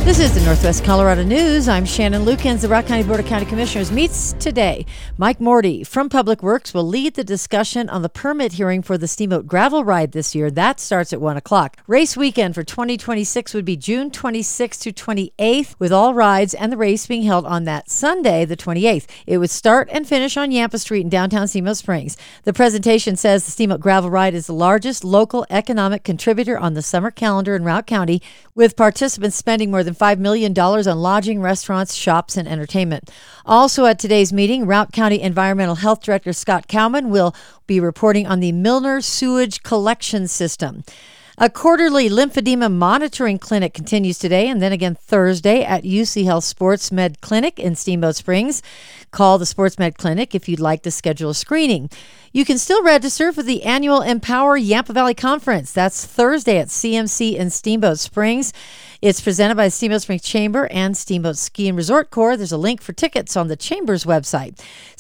This is the Northwest Colorado News. I'm Shannon Lukens. The Routt County Board of County Commissioners meets today. Mike Morty from Public Works will lead the discussion on the permit hearing for the Steamboat Gravel Ride this year. That starts at 1 o'clock. Race weekend for 2026 would be June 26th to 28th, with all rides and the race being held on that Sunday, the 28th. It would start and finish on Yampa Street in downtown Steamboat Springs. The presentation says the Steamboat Gravel Ride is the largest local economic contributor on the summer calendar in Routt County, with participants spending more than $5 million on lodging, restaurants, shops, and entertainment. Also at today's meeting, Routt County Environmental Health Director Scott Cowman will be reporting on the Milner Sewage Collection System. A quarterly lymphedema monitoring clinic continues today and then again Thursday at UC Health Sports Med Clinic in Steamboat Springs. Call the Sports Med Clinic if you'd like to schedule a screening. You can still register for the annual Empower Yampa Valley Conference. That's Thursday at CMC in Steamboat Springs. It's presented by the Steamboat Springs Chamber and Steamboat Ski and Resort Corps. There's a link for tickets on the Chamber's website.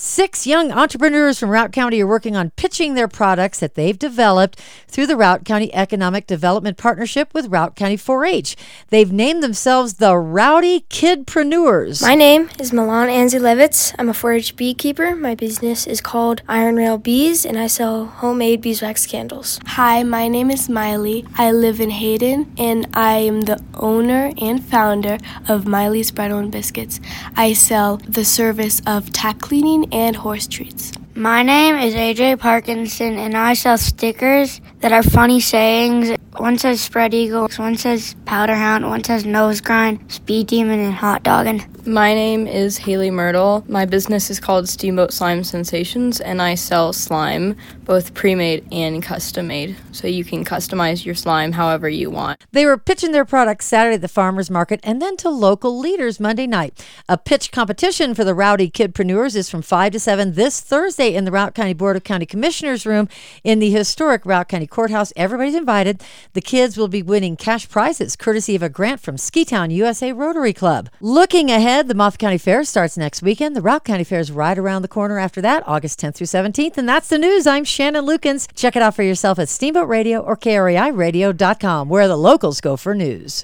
6 young entrepreneurs from Routt County are working on pitching their products that they've developed through the Routt County Economic Development Partnership with Routt County 4-H. They've named themselves the Rowdy Kidpreneurs. My name is Milan Anzilevitz. I'm a 4-H beekeeper. My business is called Iron Rail Bees, and I sell homemade beeswax candles. Hi, my name is Miley. I live in Hayden, and I am the owner and founder of Miley's Bridal and Biscuits. I sell the service of tack cleaning and horse treats. My name is AJ Parkinson, and I sell stickers that are funny sayings. One says spread eagle, one says powder hound, one says nose grind, speed demon, and hot doggin'. My name is Haley Myrtle. My business is called Steamboat Slime Sensations, and I sell slime, both pre-made and custom-made. So you can customize your slime however you want. They were pitching their products Saturday at the Farmers Market and then to local leaders Monday night. A pitch competition for the Rowdy Kidpreneurs is from 5 to 7 this Thursday in the Routt County Board of County Commissioners room in the historic Routt County Courthouse. Everybody's invited. The kids will be winning cash prizes courtesy of a grant from Ski Town USA Rotary Club. Looking ahead, the Montgomery County Fair starts next weekend. The Routt County Fair is right around the corner after that, August 10th through 17th. And that's the news. I'm Shannon Lukens. Check it out for yourself at Steamboat Radio or KRAIRadio.com, where the locals go for news.